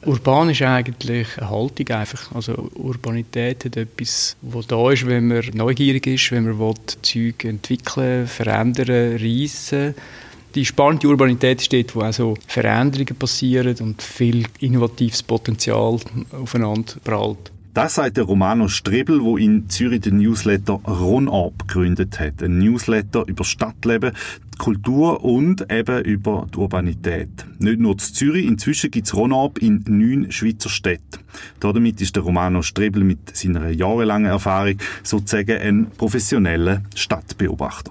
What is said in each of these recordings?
Urban ist eigentlich eine Haltung einfach. Also Urbanität hat etwas, was da ist, wenn man neugierig ist, wenn man Zeug entwickeln, verändern, reissen. Die spannende Urbanität ist dort, wo auch so Veränderungen passieren und viel innovatives Potenzial aufeinander prallt. Das sagt der Romano Strebel, der in Zürich den Newsletter Ron-Up gegründet hat. Ein Newsletter über Stadtleben, die Kultur und eben über die Urbanität. Nicht nur in Zürich, inzwischen gibt es Ron-Up in 9 Schweizer Städten. Damit ist der Romano Strebel mit seiner jahrelangen Erfahrung sozusagen ein professioneller Stadtbeobachter.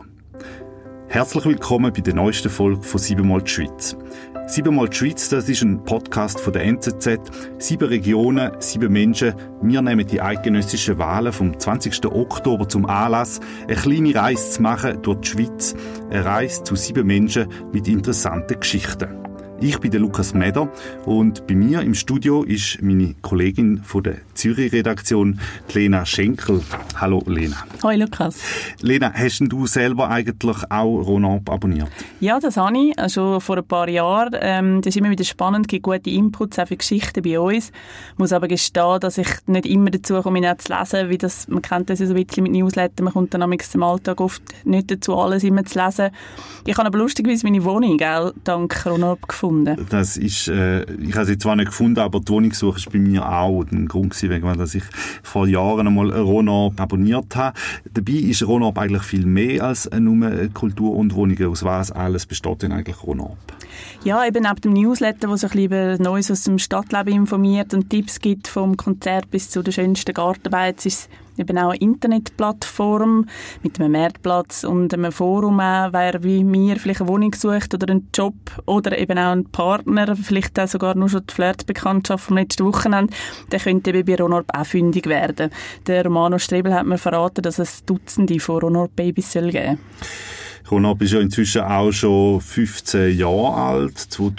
Herzlich willkommen bei der neuesten Folge von «7mal die Schweiz». «7mal die Schweiz», das ist ein Podcast von der NZZ. 7 Regionen, 7 Menschen. Wir nehmen die eidgenössischen Wahlen vom 20. Oktober zum Anlass, eine kleine Reise zu machen durch die Schweiz. Eine Reise zu 7 Menschen mit interessanten Geschichten. Ich bin der Lukas Meder und bei mir im Studio ist meine Kollegin von der Zürich-Redaktion, Lena Schenkel. Hallo Lena. Hoi Lukas. Lena, hast du selber eigentlich auch Ron-Up abonniert? Ja, das habe ich, schon vor ein paar Jahren. Das ist immer wieder spannend, gibt gute Inputs, auch für Geschichten bei uns. Ich muss aber gestehen, dass ich nicht immer dazu komme, ihn zu lesen, wie das, man kennt das ja so ein bisschen mit Newslettern, man kommt dann im Alltag oft nicht dazu, alles immer zu lesen. Ich habe aber lustigerweise meine Wohnung, dank Ron-Up gefunden. Das ist, ich habe sie zwar nicht gefunden, aber die Wohnungssuche ist bei mir auch ein Grund gewesen, dass ich vor Jahren einmal Ron-Up abonniert habe. Dabei ist Ron-Up eigentlich viel mehr als nur Kultur und Wohnungen. Aus was alles besteht denn eigentlich Ron-Up? Ja, eben neben dem Newsletter, wo so ein bisschen über Neues aus dem Stadtleben informiert und Tipps gibt, vom Konzert bis zu der schönsten Gartenarbeit, ist es eben auch eine Internetplattform mit einem Marktplatz und einem Forum auch, wer wie mir vielleicht eine Wohnung sucht oder einen Job oder eben auch einen Partner, vielleicht auch sogar nur schon die Flirtbekanntschaft vom letzten Wochenende, der könnte eben bei Ron-Up auch fündig werden. Der Romano Strebel hat mir verraten, dass es Dutzende von Ron-Up-Babys geben soll. Ron-Up ist ja inzwischen auch schon 15 Jahre alt,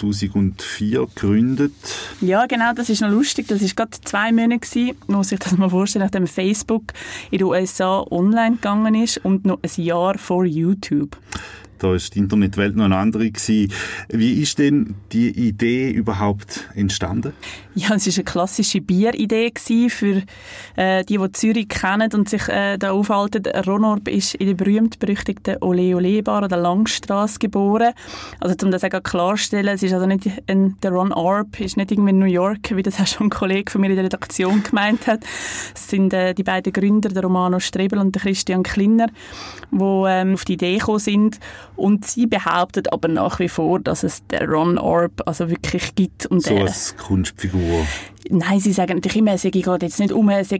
2004 gegründet. Ja, genau, das ist noch lustig. Das war gerade 2 Monate gewesen, muss ich das mal vorstellen, nachdem Facebook in den USA online gegangen ist und noch ein Jahr vor YouTube. Da war die Internetwelt noch eine andere gewesen. Wie ist denn die Idee überhaupt entstanden? Ja, es war eine klassische Bieridee für die Zürich kennen und sich da aufhalten. Ron-Up ist in der berühmt-berüchtigten Ole-Ole-Bar an der Langstrasse geboren. Also, um das auch klarzustellen, es ist also nicht der Ron-Up ist nicht irgendwie in New York, wie das auch schon ein Kollege von mir in der Redaktion gemeint hat. Es sind die beiden Gründer, der Romano Strebel und der Christian Klinner, die auf die Idee gekommen sind. Und sie behauptet aber nach wie vor, dass es den Ron-Up also wirklich gibt. Und so als Kunstfigur? Nein, sie sagen natürlich immer, sie geht jetzt nicht wir müssen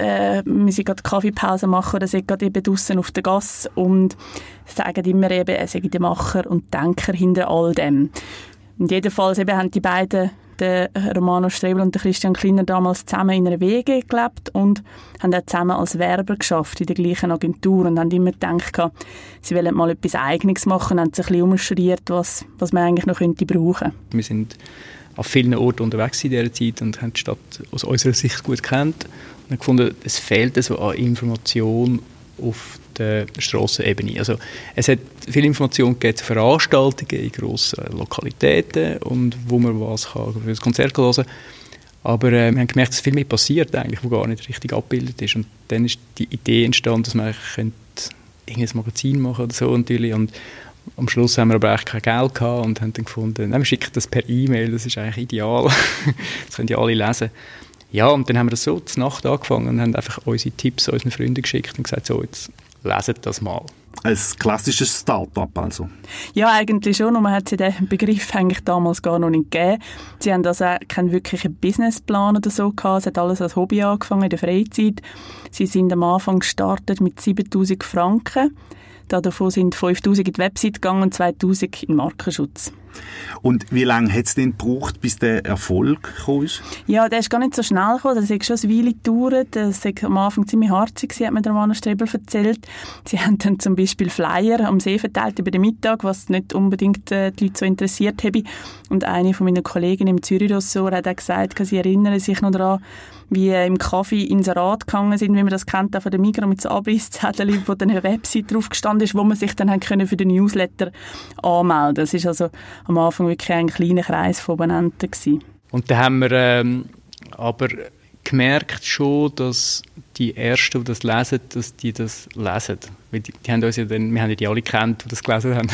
gerade Kaffeepause machen oder sie geht eben draussen auf der Gasse und sagen immer eben, er sei der Macher und Denker hinter all dem. Und jedenfalls eben haben die beiden, der Romano Strebel und der Christian Klinner, damals zusammen in einer WG gelebt und haben auch zusammen als Werber geschafft in der gleichen Agentur und haben immer gedacht, sie wollen mal etwas Eigenes machen, haben sich ein bisschen umschriert, was man eigentlich noch könnte brauchen. Wir sind auf vielen Orten unterwegs in dieser Zeit und haben die Stadt aus unserer Sicht gut gekannt und haben gefunden, es fehlt so an Information auf der Strassenebene. Also es hat viel Information gegeben zu Veranstaltungen in grossen Lokalitäten und wo man was kann für das Konzert hören kann. Aber wir haben gemerkt, dass viel mehr passiert eigentlich, wo gar nicht richtig abgebildet ist. Und dann ist die Idee entstanden, dass man irgendein Magazin machen oder so natürlich. Und am Schluss haben wir aber eigentlich kein Geld gehabt und haben dann gefunden, wir schicken das per E-Mail, das ist eigentlich ideal. Das können ja alle lesen. Ja, und dann haben wir das so zur Nacht angefangen und haben einfach unsere Tipps unseren Freunden geschickt und gesagt, so, jetzt leset das mal. Ein klassisches Start-up also? Ja, eigentlich schon. Und man hat den Begriff eigentlich damals gar noch nicht gegeben. Sie haben also keinen wirklichen Businessplan oder so gehabt. Es hat alles als Hobby angefangen in der Freizeit. Sie sind am Anfang gestartet mit 7'000 Franken. Davon sind 5'000 in die Website gegangen und 2'000 in Markenschutz. Und wie lange hat es denn gebraucht, bis der Erfolg gekommen ist? Ja, der ist gar nicht so schnell gekommen. Das hat schon eine Weile gedauert. Das war am Anfang ziemlich hart, hat mir der Romano Strebel erzählt. Sie haben dann zum Beispiel Flyer am See verteilt über den Mittag, was nicht unbedingt die Leute so interessiert haben. Und eine von meinen Kollegen im Zürich-Ressort hat auch gesagt, sie erinnern sich noch daran, wie im Kaffee Inserat gegangen sind, wie man das kennt, auch von der Migros mit so Abrisszetteln, wo dann eine Website drauf gestanden ist, wo man sich dann für den Newsletter anmelden konnte. Das war also am Anfang wirklich ein kleiner Kreis von Abonnenten gewesen. Und dann haben wir aber gemerkt schon, dass die Ersten, die das lesen, dass die das lesen. Weil die haben uns ja dann, wir haben ja die alle gekannt, die das gelesen haben.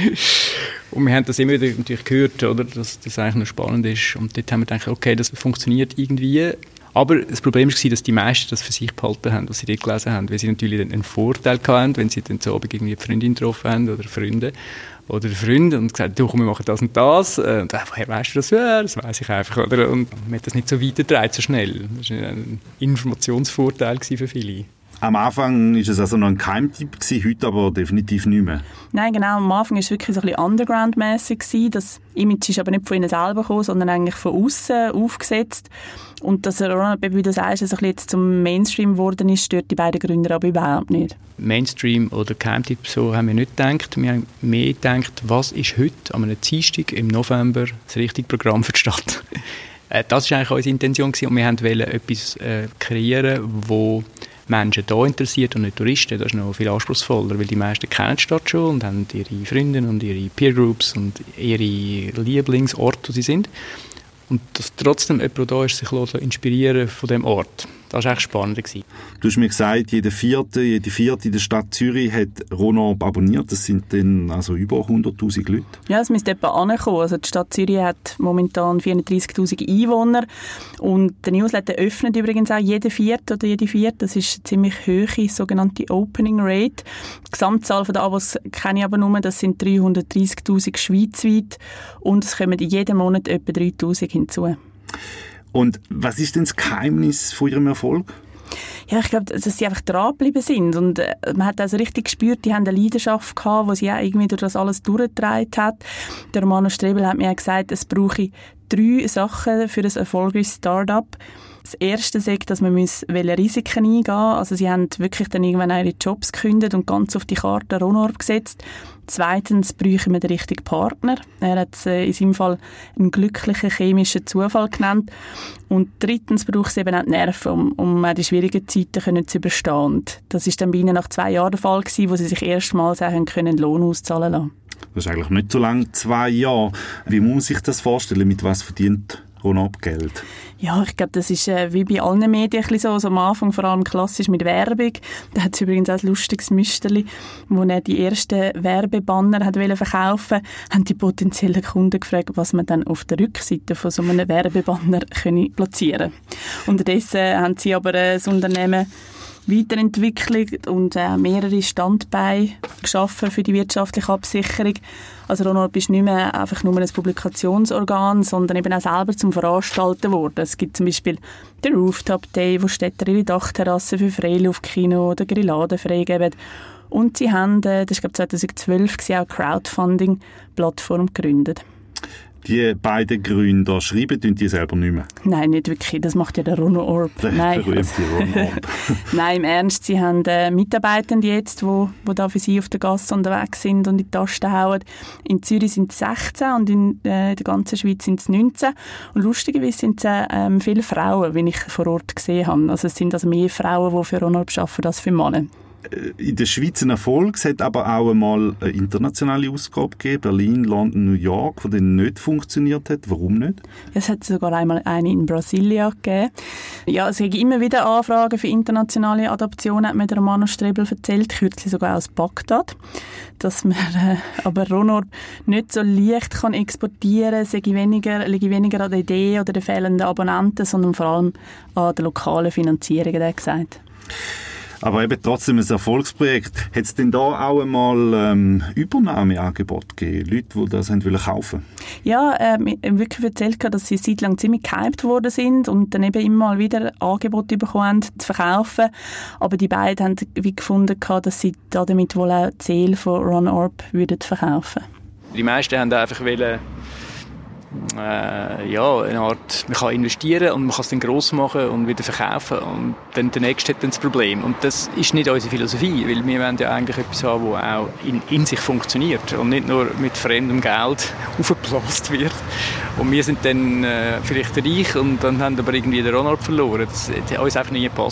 Und wir haben das immer wieder natürlich gehört, oder, dass das eigentlich noch spannend ist. Und dort haben wir gedacht, okay, das funktioniert irgendwie. Aber das Problem war, dass die meisten das für sich behalten haben, was sie dort gelesen haben. Weil sie natürlich einen Vorteil hatten, wenn sie dann zu Abend irgendwie eine Freundin getroffen haben oder Freunde. Oder Freunde und gesagt, du, komm, wir machen das und das. Und woher weißt du das? Ja, das weiss ich einfach. Oder? Und man hat das nicht so weitergetragen, so schnell. Das war ein Informationsvorteil für viele. Am Anfang war es also noch ein Geheimtipp, heute aber definitiv nicht mehr. Nein, genau. Am Anfang war es wirklich so ein bisschen underground-mässig. Das Image ist aber nicht von ihnen selber gekommen, sondern eigentlich von außen aufgesetzt. Und dass Ron, wie du sagst, so ein bisschen jetzt zum Mainstream geworden ist, stört die beiden Gründer aber überhaupt nicht. Mainstream oder Geheimtipp, so haben wir nicht gedacht. Wir haben mehr gedacht, was ist heute an einem Dienstag im November das richtige Programm für die Stadt? Das war eigentlich unsere Intention und wir wollten etwas kreieren, wo Menschen hier interessiert und nicht Touristen. Das ist noch viel anspruchsvoller, weil die meisten kennen die Stadt schon und haben ihre Freunde und ihre Peergroups und ihre Lieblingsorte, wo sie sind. Und dass trotzdem jemand da ist, sich inspirieren von diesem Ort. Das war echt spannend. Du hast mir gesagt, jede vierte in der Stadt Zürich hat RonOrb abonniert. Das sind dann also über 100'000 Leute. Ja, es müsste etwa ankommen. Also die Stadt Zürich hat momentan 430'000 Einwohner. Und der Newsletter öffnet übrigens auch jede vierte oder jede vierte. Das ist eine ziemlich hohe sogenannte Opening Rate. Die Gesamtzahl der Abos kenne ich aber nur. Das sind 330'000 schweizweit. Und es kommen jeden Monat etwa 3'000 hinzu. Und was ist denn das Geheimnis von Ihrem Erfolg? Ja, ich glaube, dass sie einfach dranbleiben sind. Und man hat also richtig gespürt, die haben eine Leidenschaft gehabt, die sie auch irgendwie durch das alles durchgetragen hat. Der Romano Strebel hat mir auch gesagt, es brauche 3 Sachen für ein erfolgreiches Start-up. Das erste sagt, dass man Risiken eingehen muss. Also sie haben wirklich dann irgendwann ihre Jobs gekündigt und ganz auf die Karte RonOrb gesetzt. Zweitens bräuchten wir den richtigen Partner. Er hat es in seinem Fall einen glücklichen chemischen Zufall genannt. Und drittens braucht es eben auch die Nerven, um auch die schwierigen Zeiten zu überstehen. Und das war dann bei ihnen nach 2 Jahren der Fall gewesen, wo sie sich erstmals einen Lohn auszahlen lassen. Das ist eigentlich nicht so lange, 2 Jahre. Wie muss man sich das vorstellen? Mit was verdient RonOrb Geld? Ja, ich glaube, das ist wie bei allen Medien so. Also am Anfang vor allem klassisch mit Werbung. Da hat es übrigens auch ein lustiges Müsterli, wo er die ersten Werbebanner hat verkaufen wollte, haben die potenziellen Kunden gefragt, was man dann auf der Rückseite von so einem Werbebanner platzieren können. Unterdessen haben sie aber das Unternehmen weiterentwickelt und mehrere Standbeine geschaffen für die wirtschaftliche Absicherung. Also RonOrb ist nicht mehr einfach nur ein Publikationsorgan, sondern eben auch selber zum Veranstalten geworden. Es gibt zum Beispiel den Rooftop Day, wo Städter ihre Dachterrassen für Freiluft-Kino oder Grilladen freigeben. Und sie haben, das ist glaube 2012, auch eine Crowdfunding-Plattform gegründet. Die beiden Gründer schreiben die selber nicht mehr? Nein, nicht wirklich. Das macht ja der RonOrb. Nein, RonOrb. Nein, im Ernst. Sie haben Mitarbeitende jetzt, die da für sie auf der Gasse unterwegs sind und in die Tasten hauen. In Zürich sind es 16 und in der ganzen Schweiz sind es 19. Und lustigerweise sind es viele Frauen, wie ich vor Ort gesehen habe. Also es sind also mehr Frauen, die für RonOrb arbeiten, als für Männer. In der Schweiz ein Erfolg. Es hat aber auch einmal eine internationale Ausgabe gegeben, Berlin, London, New York, die dann nicht funktioniert hat. Warum nicht? Es hat sogar einmal eine in Brasilia gegeben. Ja, es gibt immer wieder Anfragen für internationale Adaptionen, hat mir der Romano Strebel erzählt, kürzlich sogar aus Bagdad, dass man aber RonOrb nicht so leicht kann exportieren kann, liege weniger an der Idee oder den fehlenden Abonnenten, sondern vor allem an der lokalen Finanzierung, hat er gesagt. Aber eben trotzdem ein Erfolgsprojekt. Hat es denn da auch einmal Übernahmeangebote gegeben? Leute, die das kaufen wollten? Ja, wirklich erzählt, dass sie seit lang ziemlich gehypt worden sind und dann eben immer mal wieder Angebote bekommen haben, zu verkaufen. Aber die beiden haben wie gefunden, dass sie damit wohl auch die Seele von RonOrb verkaufen würden. Die meisten haben einfach eine Art, man kann investieren und man kann es dann gross machen und wieder verkaufen und dann der Nächste hat dann das Problem. Und das ist nicht unsere Philosophie, weil wir wollen ja eigentlich etwas haben, das auch in sich funktioniert und nicht nur mit fremdem Geld aufgeblasen wird. Und wir sind dann vielleicht reich und dann haben aber irgendwie den RonOrb verloren. Das hat uns einfach nie gepasst.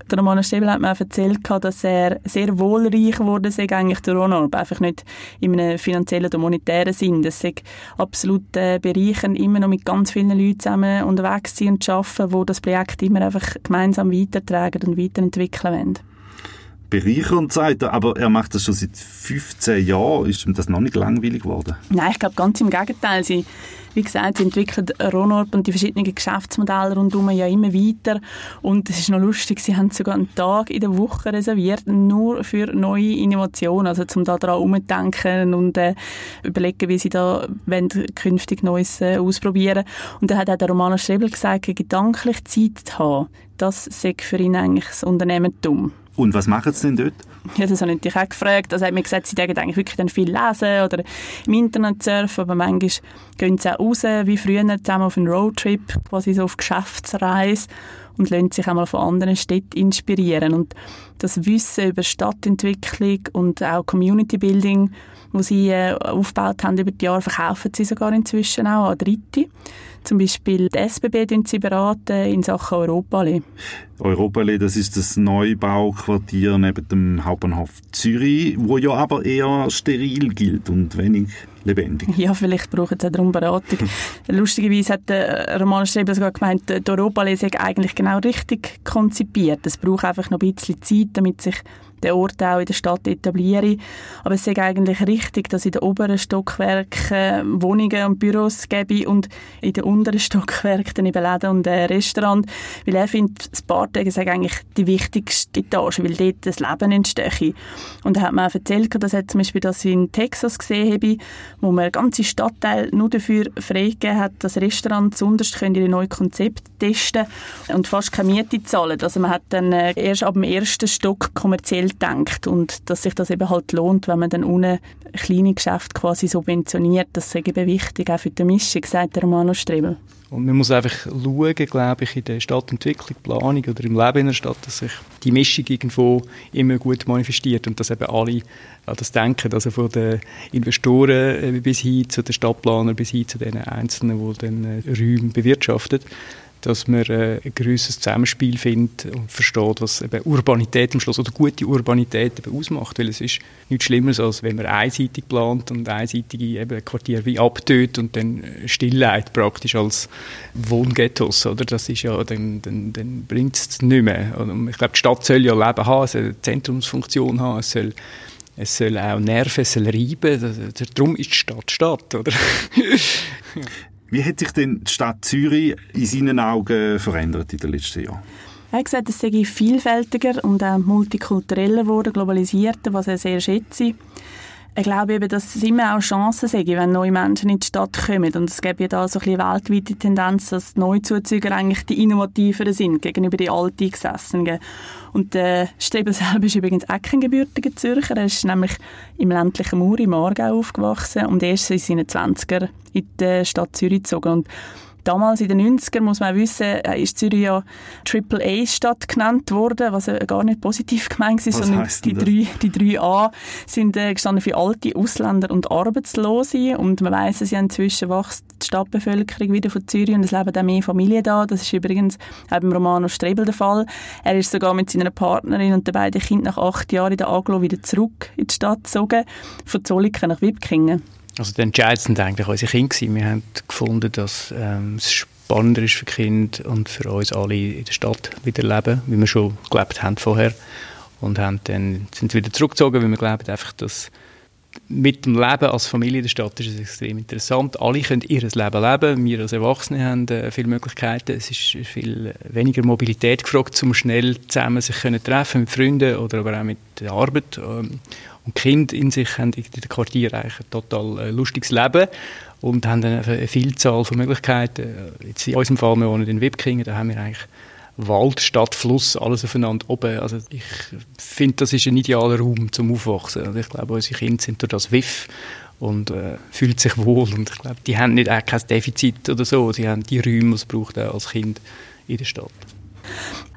Der Romano Strebel hat mir auch erzählt, dass er sehr wohlreich geworden sei, eigentlich der Ron-Orb. Einfach nicht in einem finanziellen oder monetären Sinn. Das sei absolut bereichernd, immer noch mit ganz vielen Leuten zusammen unterwegs sein und arbeiten, die das Projekt immer einfach gemeinsam weitertragen und weiterentwickeln wollen. Bereichernd, sagt er, aber er macht das schon seit 15 Jahren. Ist ihm das noch nicht langweilig geworden? Nein, ich glaube ganz im Gegenteil. Wie gesagt, sie entwickeln Ron-Orb und die verschiedenen Geschäftsmodelle rundherum ja immer weiter. Und es ist noch lustig, sie haben sogar einen Tag in der Woche reserviert, nur für neue Innovationen, also um da dran umzudenken und überlegen, wie sie da künftig Neues ausprobieren. Und dann hat auch der Romano Strebel gesagt, gedanklich Zeit zu haben, das sei für ihn eigentlich das Unternehmertum. Und was machen sie denn dort? Ja, das habe ich natürlich auch gefragt. Also hat mir gesagt, sie denken eigentlich wirklich dann viel lesen oder im Internet surfen, aber manchmal gehen sie auch raus, wie früher, zusammen auf einen Roadtrip, quasi so auf Geschäftsreise und lassen sich auch mal von anderen Städten inspirieren. Und das Wissen über Stadtentwicklung und auch Community Building, das sie aufgebaut haben über die Jahre, verkaufen sie sogar inzwischen auch an Dritte. Zum Beispiel die SBB beraten in Sachen Europaallee. Europaallee, das ist das Neubauquartier neben dem Hauptbahnhof Zürich, wo ja aber eher steril gilt und wenig lebendig. Ja, vielleicht brauchen sie auch darum Beratung. Lustigerweise hat der Romano Strebel sogar gemeint, die Europaallee sei eigentlich genau richtig konzipiert. Es braucht einfach noch ein bisschen Zeit, damit sich der Ort auch in der Stadt etabliere. Aber es sei eigentlich richtig, dass in den oberen Stockwerken Wohnungen und Büros gäbe und in den unteren Stockwerken dann eben Läden und Restaurant. Weil er findet, das Bartegen sei eigentlich die wichtigste Etage, weil dort das Leben entstehe. Und er hat mir auch erzählt, dass er zum Beispiel das in Texas gesehen habe, wo man einen ganzen Stadtteil nur dafür freigegeben hat, dass Restaurants sonst ihre neuen Konzepte testen und fast keine Miete zahlen. Also man hat dann erst ab dem ersten Stock kommerziell denkt und dass sich das eben halt lohnt, wenn man dann unten kleine Geschäfte quasi subventioniert. Das ist eben wichtig, auch für die Mischung, sagt der Romano Strebel. Und man muss einfach schauen, glaube ich, in der Stadtentwicklung, Planung oder im Leben in der Stadt, dass sich die Mischung irgendwo immer gut manifestiert und dass eben alle an das denken, also von den Investoren bis hin zu den Stadtplanern, bis hin zu den Einzelnen, die dann Räume bewirtschaften, dass man ein grösseres Zusammenspiel findet und versteht, was eben Urbanität am Schluss oder gute Urbanität eben ausmacht. Weil es ist nichts Schlimmeres, als wenn man einseitig plant und einseitige eben Quartiere wie abtötet und dann stilllegt praktisch als Wohnghettos. Oder? Das ist ja, dann bringt es nicht mehr. Und ich glaube, die Stadt soll ja Leben haben, es soll eine Zentrumsfunktion haben, es soll auch nerven, es soll reiben. Darum ist die Stadt Stadt, oder? Wie hat sich denn die Stadt Zürich in seinen Augen verändert in den letzten Jahren? Er hat gesagt, es sei vielfältiger und auch multikultureller geworden, globalisierter, was er sehr schätze. Ich glaube eben, dass es immer auch Chancen sei, wenn neue Menschen in die Stadt kommen. Und es gibt ja da so ein bisschen weltweite Tendenz, dass die Neuzuzüger eigentlich die innovativeren sind gegenüber den Alteingesessenen. Und Strebel selber ist übrigens auch kein gebürtiger Zürcher. Er ist nämlich im ländlichen Mur im Aargau aufgewachsen und erst in seinen 20er in die Stadt Zürich gezogen. Und damals in den 90ern, muss man wissen, ist Zürich ja AAA-Stadt genannt worden, was gar nicht positiv gemeint ist, sondern die 3A sind gestanden für alte Ausländer und Arbeitslose. Und man weiss, dass ja inzwischen wächst die Stadtbevölkerung wieder von Zürich und es leben auch mehr Familien da. Das ist übrigens auch beim Romano Strebel der Fall. Er ist sogar mit seiner Partnerin und den beiden Kindern nach 8 Jahren in der Aglo wieder zurück in die Stadt gezogen, von Zollikofen nach Wipkingen. Also der entscheidendste sind eigentlich unsere Kinder gewesen. Wir haben gefunden, dass es spannender ist für die Kinder und für uns alle in der Stadt wieder leben, wie wir schon gelebt haben vorher. Und sind wieder zurückgezogen, weil wir glauben einfach, dass mit dem Leben als Familie in der Stadt ist es extrem interessant. Alle können ihr Leben leben. Wir als Erwachsene haben viele Möglichkeiten. Es ist viel weniger Mobilität gefragt, um schnell zusammen sich treffen mit Freunden oder aber auch mit der Arbeit. Und die Kinder in sich haben in den Quartieren eigentlich ein total lustiges Leben und haben eine Vielzahl von Möglichkeiten. Jetzt in unserem Fall, wir wohnen in Wipkingen, da haben wir eigentlich Wald, Stadt, Fluss, alles aufeinander oben. Also ich finde, das ist ein idealer Raum zum Aufwachsen. Also ich glaube, unsere Kinder sind durch das WIF und fühlen sich wohl. Und ich glaube, die haben nicht auch kein Defizit oder so. Sie haben die Räume, die es braucht auch als Kind in der Stadt.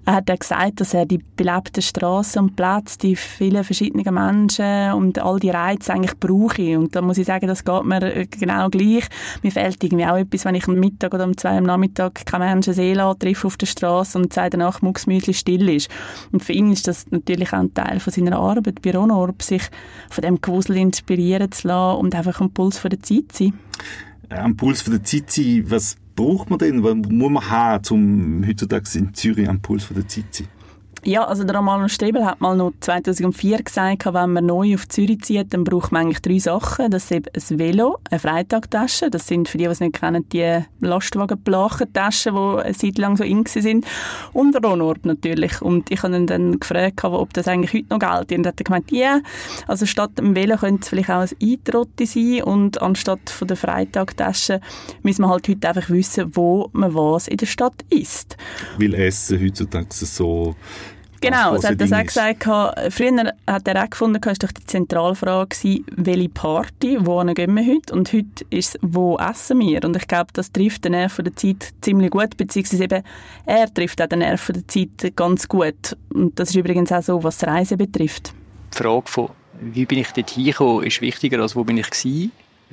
Er hat gesagt, dass er die belebten Strassen und Plätze, die vielen verschiedenen Menschen und all die Reize eigentlich brauche. Und da muss ich sagen, das geht mir genau gleich. Mir fehlt irgendwie auch etwas, wenn ich am Mittag oder um 2 am Nachmittag keinen Menschen treffe auf der Straße und seit danach mucksmütlich still ist. Und für ihn ist das natürlich auch ein Teil von seiner Arbeit bei Ronorb, sich von dem Gewusel inspirieren zu lassen und einfach am Puls von der Zeit zu sein. Am Puls von der Zeit sein, was braucht man denn? Was muss man haben, um heutzutage in Zürich am Puls von der Zeit zu sein? Ja, also der Romano Strebel hat mal noch 2004 gesagt, wenn man neu auf Zürich zieht, dann braucht man eigentlich 3 Sachen. Das ist eben ein Velo, eine Freitagtasche, das sind für die es nicht kennen, die Lastwagen-Plachentaschen, die eine Zeit lang so in sind, und Ronorb natürlich. Und ich habe ihn dann gefragt, ob das eigentlich heute noch gilt. Und er hat gemeint, ja, also statt dem Velo könnte es vielleicht auch ein Eintrotti sein und anstatt von der Freitagtasche müssen wir halt heute einfach wissen, wo man was in der Stadt isst. Weil Essen heutzutage so... Genau, es hat er auch gesagt, früher hat er auch gefunden, es war doch die Zentralfrage, welche Party, wo gehen wir heute? Und heute ist es, wo essen wir? Und ich glaube, das trifft den Nerv der Zeit ziemlich gut, beziehungsweise eben, er trifft auch den Nerv der Zeit ganz gut. Und das ist übrigens auch so, was das Reisen betrifft. Die Frage von, wie bin ich dort hingekommen, ist wichtiger, als wo bin ich gewesen,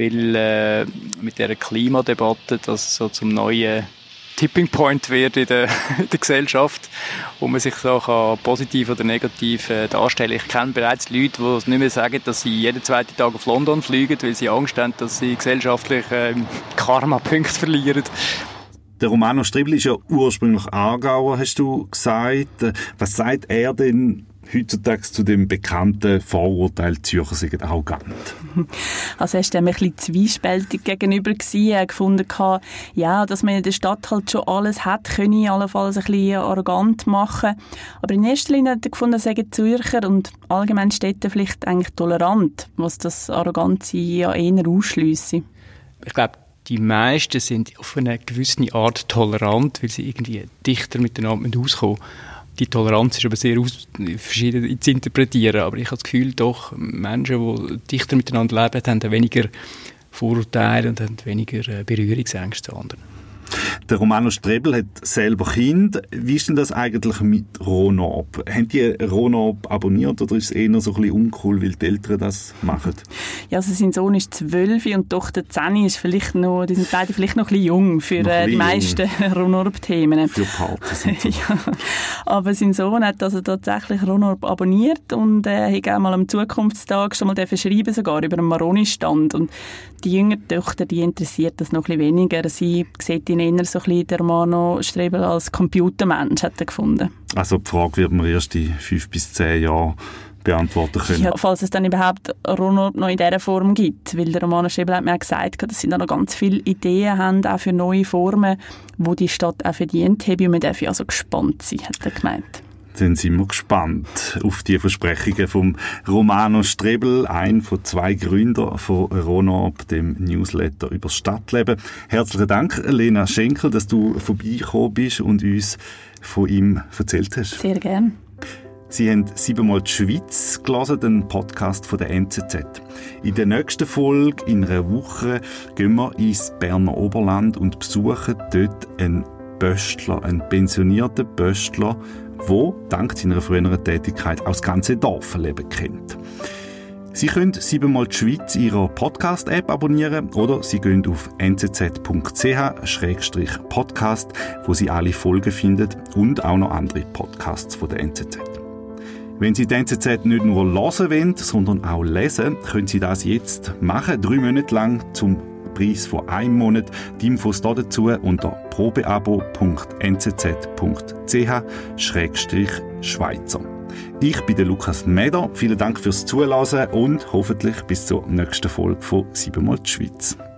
weil mit dieser Klimadebatte, das so zum neuen Tipping Point wird in der Gesellschaft, wo man sich so positiv oder negativ darstellen kann. Ich kenne bereits Leute, die nicht mehr sagen, dass sie jeden 2. Tag auf London fliegen, weil sie Angst haben, dass sie gesellschaftlich Karma-Punkte verlieren. Der Romano Strebel ist ja ursprünglich Aargauer, hast du gesagt. Was sagt er denn heutzutage zu dem bekannten Vorurteil, Zürcher seien arrogant? Also er war dem ein bisschen zwiespältig gegenüber gewesen. Er hat gefunden, ja, dass man in der Stadt halt schon alles hat, könne ich allenfalls ein bisschen arrogant machen. Aber in erster Linie hat er gefunden, er sei Zürcher und allgemein Städte vielleicht eigentlich tolerant, was das Arroganz ja eher ausschliesse. Ich glaube, die meisten sind auf eine gewisse Art tolerant, weil sie irgendwie dichter miteinander auskommen. Die Toleranz ist aber sehr verschieden zu interpretieren. Aber ich habe das Gefühl, doch, Menschen, die dichter miteinander leben, haben weniger Vorurteile und haben weniger Berührungsängste zu anderen. Der Romano Strebel hat selber Kinder. Wie ist denn das eigentlich mit Ronorb? Haben die Ronorb abonniert oder ist es eher so ein bisschen uncool, weil die Eltern das machen? Ja, also sein Sohn ist 12 und die Tochter 10 ist vielleicht noch, die sind beide vielleicht noch ein bisschen jung für die meisten Ronorb-Themen. Für Partys und so. Ja. Aber sein Sohn hat also tatsächlich Ronorb abonniert und hat auch mal am Zukunftstag schon mal schreiben, sogar über einen Maroni-Stand. Und die jüngere Tochter, die interessiert das noch ein bisschen weniger. Sie sieht ihn eher so ein bisschen, der Romano Strebel, als Computermensch, hat er gefunden. Also die Frage wird man erst in 5 bis 10 Jahren beantworten können. Ja, falls es dann überhaupt Ronorb noch in dieser Form gibt. Weil der Romano Strebel hat mir gesagt, dass sie da noch ganz viele Ideen haben, auch für neue Formen, die die Stadt auch verdient haben. Und man darf also gespannt sein, hat er gemeint. Dann sind wir gespannt auf die Versprechungen vom Romano Strebel, ein von 2 Gründern von Ronorb, dem Newsletter über Stadtleben. Herzlichen Dank, Lena Schenkel, dass du vorbeigekommen bist und uns von ihm erzählt hast. Sehr gern. Sie haben 7-mal die Schweiz gelesen, den Podcast von der NZZ. In der nächsten Folge, in einer Woche, gehen wir ins Berner Oberland und besuchen dort einen Böstler, einen pensionierten Böstler, der dank seiner früheren Tätigkeit auch das ganze Dorfleben kennt. Sie können 7-mal die Schweiz in Ihrer Podcast-App abonnieren oder Sie gehen auf nzz.ch/podcast, wo Sie alle Folgen finden und auch noch andere Podcasts von der NZZ. Wenn Sie die NZZ nicht nur hören wollen, sondern auch lesen, können Sie das jetzt machen, 3 Monate lang zum Preis von 1 Monat. Die Infos dazu unter probeabo.nzz.ch/Schweizer. Ich bin der Lukas Meder. Vielen Dank fürs Zuhören und hoffentlich bis zur nächsten Folge von 7-mal die Schweiz.